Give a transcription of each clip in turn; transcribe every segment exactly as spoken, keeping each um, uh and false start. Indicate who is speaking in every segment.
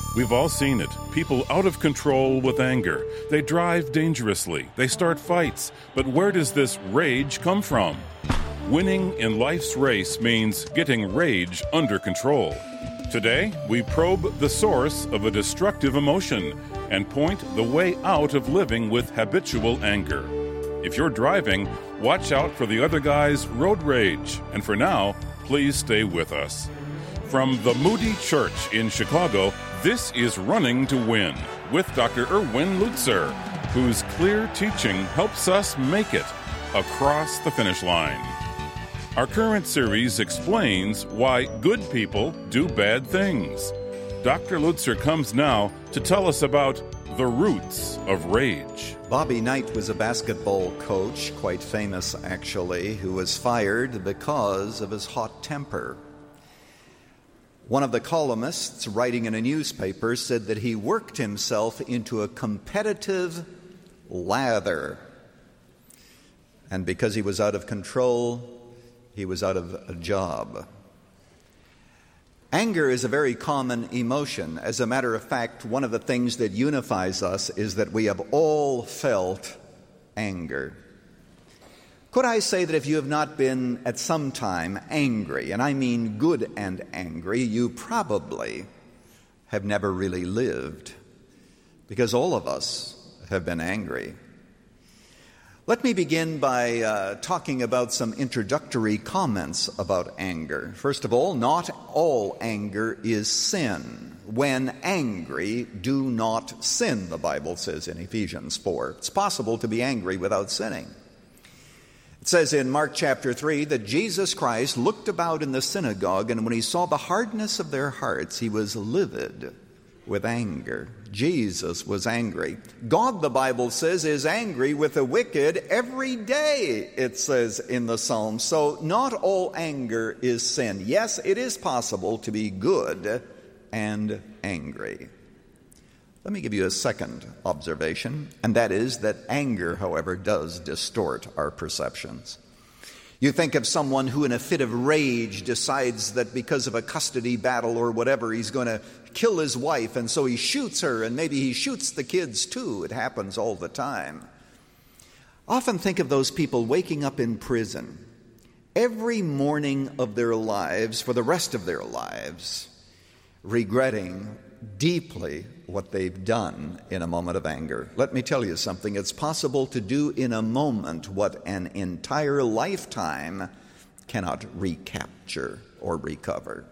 Speaker 1: We've all seen it. People out of control with anger. They drive dangerously. They start fights. But where does this rage come from? Winning in life's race means getting rage under control. Today, we probe the source of a destructive emotion and point the way out of living with habitual anger. If you're driving, watch out for the other guy's road rage. And for now, please stay with us. From the Moody Church in Chicago, this is Running to Win with Doctor Erwin Lutzer, whose clear teaching helps us make it across the finish line. Our current series explains why good people do bad things. Doctor Lutzer comes now to tell us about the roots of rage.
Speaker 2: Bobby Knight was a basketball coach, quite famous actually, who was fired because of his hot temper. One of the columnists writing in a newspaper said that he worked himself into a competitive lather. And because he was out of control, he was out of a job. Anger is a very common emotion. As a matter of fact, one of the things that unifies us is that we have all felt anger. Could I say that if you have not been at some time angry, and I mean good and angry, you probably have never really lived, because all of us have been angry. Let me begin by uh, talking about some introductory comments about anger. First of all, not all anger is sin. When angry, do not sin, the Bible says in Ephesians four. It's possible to be angry without sinning. It says in Mark chapter three that Jesus Christ looked about in the synagogue, and when he saw the hardness of their hearts, he was livid with anger. Jesus was angry. God, the Bible says, is angry with the wicked every day, it says in the Psalms. So not all anger is sin. Yes, it is possible to be good and angry. Let me give you a second observation, and that is that anger, however, does distort our perceptions. You think of someone who in a fit of rage decides that because of a custody battle or whatever, he's going to kill his wife, and so he shoots her, and maybe he shoots the kids too. It happens all the time. Often think of those people waking up in prison every morning of their lives, for the rest of their lives, regretting deeply what they've done in a moment of anger. Let me tell you something. It's possible to do in a moment what an entire lifetime cannot recapture or recover.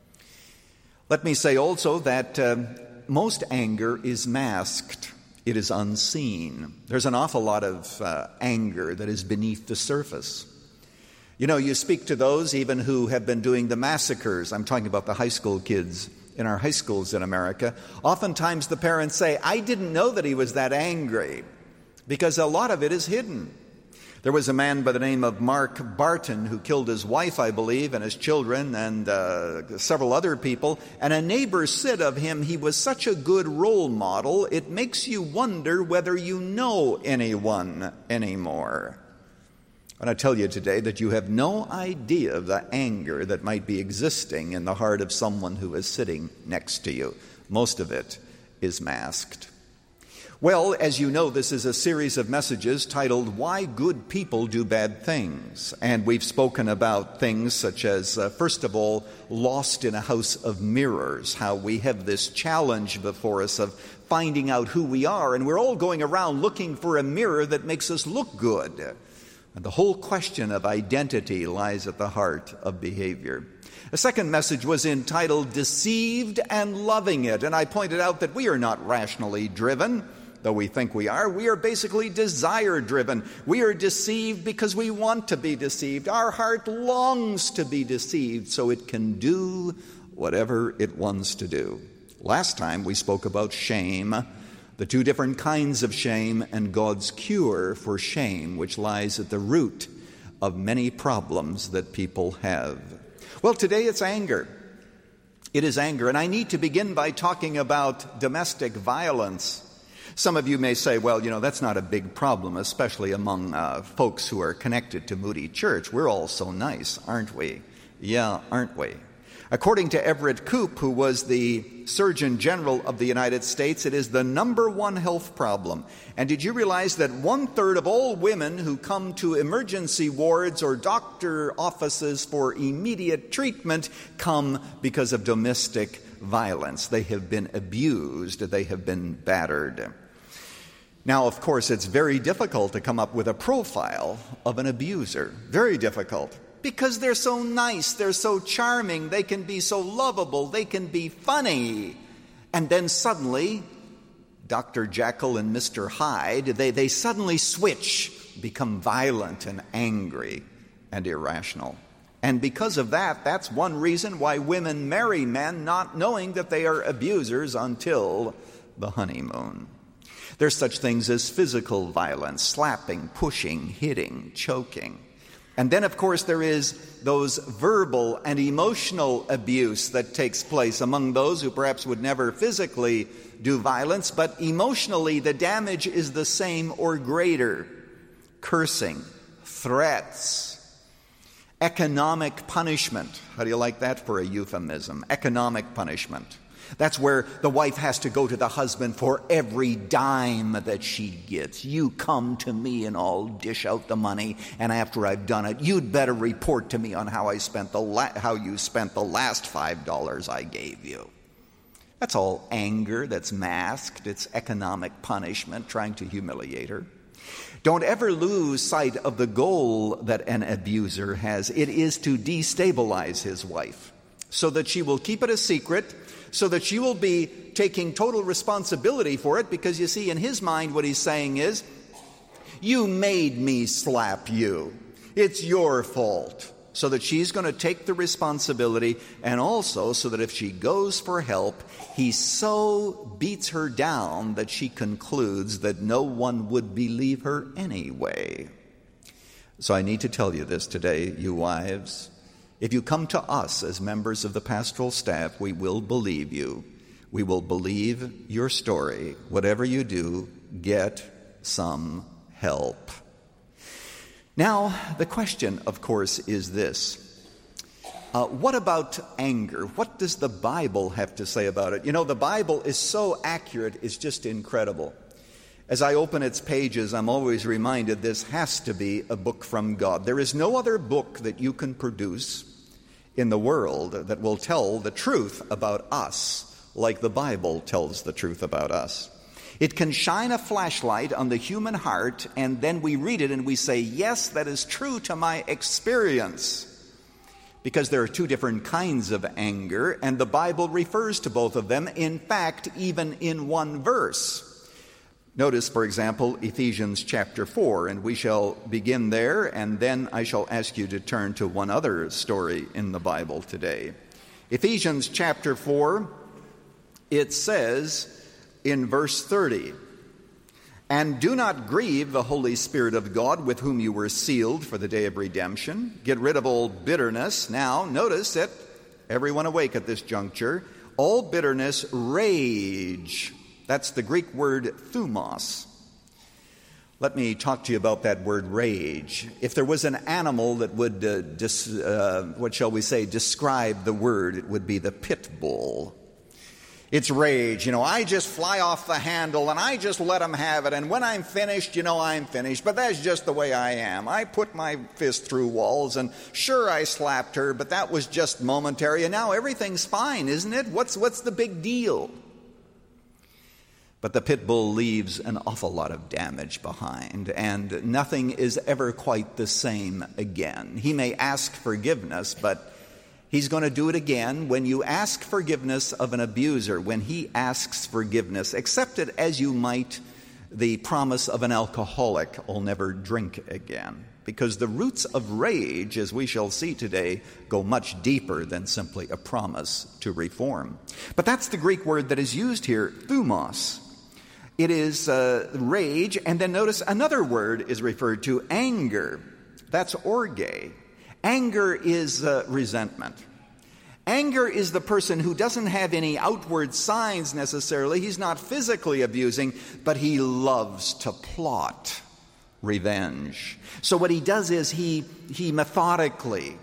Speaker 2: Let me say also that uh, most anger is masked. It is unseen. There's an awful lot of uh, anger that is beneath the surface. You know, you speak to those even who have been doing the massacres. I'm talking about the high school kids in our high schools in America. Oftentimes the parents say, I didn't know that he was that angry, because a lot of it is hidden. There was a man by the name of Mark Barton who killed his wife, I believe, and his children and uh, several other people. And a neighbor said of him, he was such a good role model, it makes you wonder whether you know anyone anymore. And I tell you today that you have no idea of the anger that might be existing in the heart of someone who is sitting next to you. Most of it is masked. Well, as you know, this is a series of messages titled, Why Good People Do Bad Things. And we've spoken about things such as, uh, first of all, lost in a house of mirrors, how we have this challenge before us of finding out who we are. And we're all going around looking for a mirror that makes us look good. And the whole question of identity lies at the heart of behavior. A second message was entitled, Deceived and Loving It. And I pointed out that we are not rationally driven, though we think we are. We are basically desire-driven. We are deceived because we want to be deceived. Our heart longs to be deceived so it can do whatever it wants to do. Last time we spoke about shame, the two different kinds of shame, and God's cure for shame, which lies at the root of many problems that people have. Well, today it's anger. It is anger, and I need to begin by talking about domestic violence. Some of you may say, well, you know, that's not a big problem, especially among uh, folks who are connected to Moody Church. We're all so nice, aren't we? Yeah, aren't we? According to Everett Koop, who was the Surgeon General of the United States, it is the number one health problem. And did you realize that one-third of all women who come to emergency wards or doctor offices for immediate treatment come because of domestic violence? They have been abused. They have been battered. Now, of course, it's very difficult to come up with a profile of an abuser. Very difficult. Because they're so nice, they're so charming, they can be so lovable, they can be funny. And then suddenly, Doctor Jekyll and Mister Hyde, they, they suddenly switch, become violent and angry and irrational. And because of that, that's one reason why women marry men not knowing that they are abusers until the honeymoon. There's such things as physical violence, slapping, pushing, hitting, choking. And then, of course, there is those verbal and emotional abuse that takes place among those who perhaps would never physically do violence, but emotionally the damage is the same or greater. Cursing, threats, economic punishment. How do you like that for a euphemism? Economic punishment. That's where the wife has to go to the husband for every dime that she gets. You come to me and I'll dish out the money, and after I've done it, you'd better report to me on how I spent the la- how you spent the last five dollars I gave you. That's all anger that's masked. It's economic punishment, trying to humiliate her. Don't ever lose sight of the goal that an abuser has. It is to destabilize his wife so that she will keep it a secret, so that she will be taking total responsibility for it, because you see, in his mind, what he's saying is, you made me slap you. It's your fault. So that she's going to take the responsibility, and also so that if she goes for help, he so beats her down that she concludes that no one would believe her anyway. So I need to tell you this today, you wives. If you come to us as members of the pastoral staff, we will believe you. We will believe your story. Whatever you do, get some help. Now, the question, of course, is this. Uh, what about anger? What does the Bible have to say about it? You know, the Bible is so accurate, it's just incredible. As I open its pages, I'm always reminded this has to be a book from God. There is no other book that you can produce in the world that will tell the truth about us like the Bible tells the truth about us. It can shine a flashlight on the human heart, and then we read it and we say, yes, that is true to my experience. Because there are two different kinds of anger, and the Bible refers to both of them, in fact, even in one verse. Notice, for example, Ephesians chapter four, and we shall begin there, and then I shall ask you to turn to one other story in the Bible today. Ephesians chapter four, it says in verse thirty, and do not grieve the Holy Spirit of God, with whom you were sealed for the day of redemption. Get rid of all bitterness. Now, notice it, everyone awake at this juncture, all bitterness, rage. That's the Greek word thumos. Let me talk to you about that word rage. If there was an animal that would, uh, dis, uh, what shall we say, describe the word, it would be the pit bull. It's rage. You know, I just fly off the handle and I just let them have it. And when I'm finished, you know I'm finished. But that's just the way I am. I put my fist through walls, and sure, I slapped her, but that was just momentary. And now everything's fine, isn't it? What's, what's the big deal? But the pit bull leaves an awful lot of damage behind, and nothing is ever quite the same again. He may ask forgiveness, but he's going to do it again. When you ask forgiveness of an abuser, when he asks forgiveness, accept it as you might the promise of an alcoholic, I'll never drink again. Because the roots of rage, as we shall see today, go much deeper than simply a promise to reform. But that's the Greek word that is used here, thumos. It is uh, rage, and then notice another word is referred to, anger. That's orge. Anger is uh, resentment. Anger is the person who doesn't have any outward signs necessarily. He's not physically abusing, but he loves to plot revenge. So what he does is he, he methodically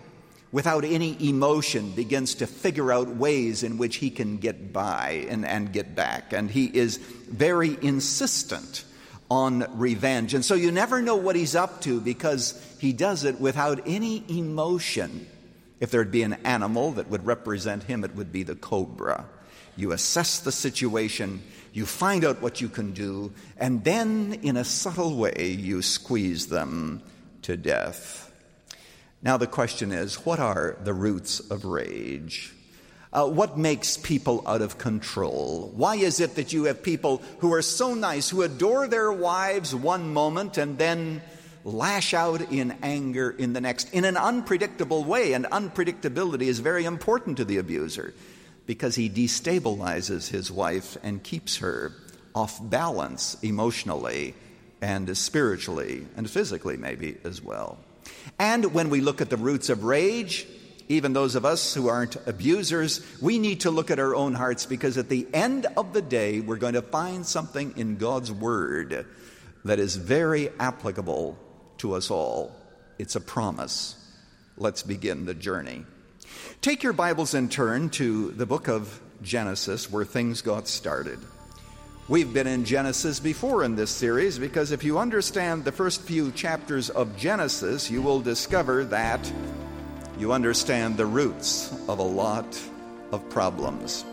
Speaker 2: without any emotion, begins to figure out ways in which he can get by and, and get back. And he is very insistent on revenge. And so you never know what he's up to because he does it without any emotion. If there'd be an animal that would represent him, it would be the cobra. You assess the situation, you find out what you can do, and then in a subtle way you squeeze them to death. Now the question is, what are the roots of rage? Uh, what makes people out of control? Why is it that you have people who are so nice, who adore their wives one moment and then lash out in anger in the next, in an unpredictable way? And unpredictability is very important to the abuser because he destabilizes his wife and keeps her off balance emotionally and spiritually and physically maybe as well. And when we look at the roots of rage, even those of us who aren't abusers, we need to look at our own hearts, because at the end of the day, we're going to find something in God's Word that is very applicable to us all. It's a promise. Let's begin the journey. Take your Bibles and turn to the book of Genesis, where things got started. We've been in Genesis before in this series because if you understand the first few chapters of Genesis, you will discover that you understand the roots of a lot of problems.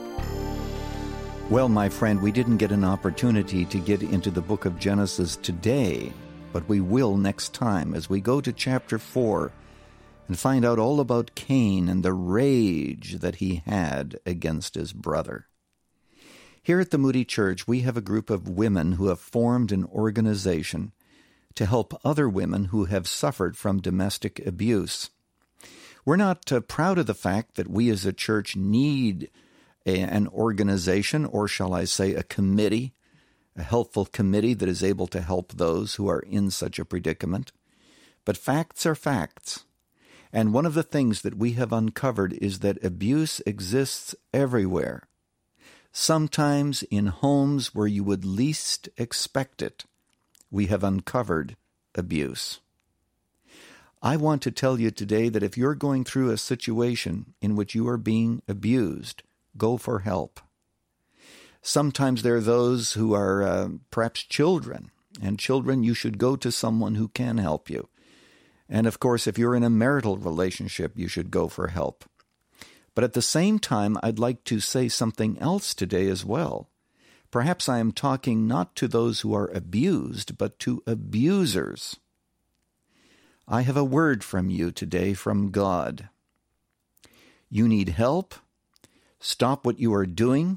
Speaker 2: Well, my friend, we didn't get an opportunity to get into the book of Genesis today, but we will next time as we go to chapter four and find out all about Cain and the rage that he had against his brother. Here at the Moody Church, we have a group of women who have formed an organization to help other women who have suffered from domestic abuse. We're not uh, proud of the fact that we as a church need a, an organization, or shall I say a committee, a helpful committee that is able to help those who are in such a predicament. But facts are facts. And one of the things that we have uncovered is that abuse exists everywhere. Sometimes in homes where you would least expect it, we have uncovered abuse. I want to tell you today that if you're going through a situation in which you are being abused, go for help. Sometimes there are those who are uh, perhaps children, and children, you should go to someone who can help you. And of course, if you're in a marital relationship, you should go for help. But at the same time, I'd like to say something else today as well. Perhaps I am talking not to those who are abused, but to abusers. I have a word from you today from God. You need help. Stop what you are doing.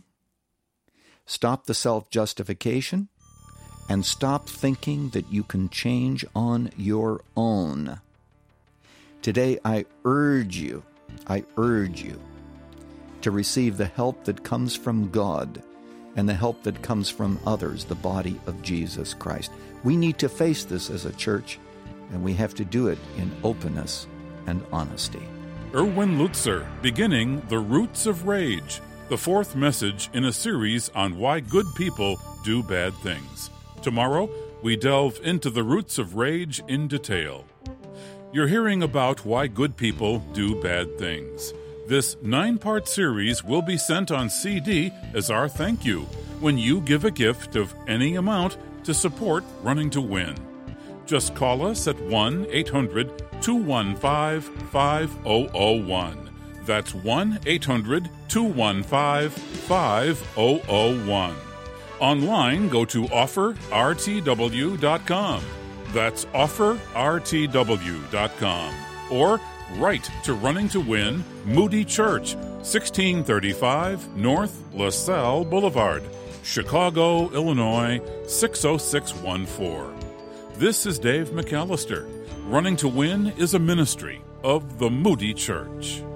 Speaker 2: Stop the self-justification. And stop thinking that you can change on your own. Today, I urge you, I urge you to receive the help that comes from God and the help that comes from others, the body of Jesus Christ. We need to face this as a church, and we have to do it in openness and honesty.
Speaker 1: Erwin Lutzer, beginning The Roots of Rage, the fourth message in a series on why good people do bad things. Tomorrow, we delve into the roots of rage in detail. You're hearing about why good people do bad things. This nine-part series will be sent on C D as our thank you when you give a gift of any amount to support Running to Win. Just call us at one eight hundred two one five five zero zero one. That's one eight hundred two one five five zero zero one. Online, go to offer r t w dot com. That's offer r t w dot com. Or write to Running to Win, Moody Church, sixteen thirty-five North LaSalle Boulevard, Chicago, Illinois, six oh six one four. This is Dave McAllister. Running to Win is a ministry of the Moody Church.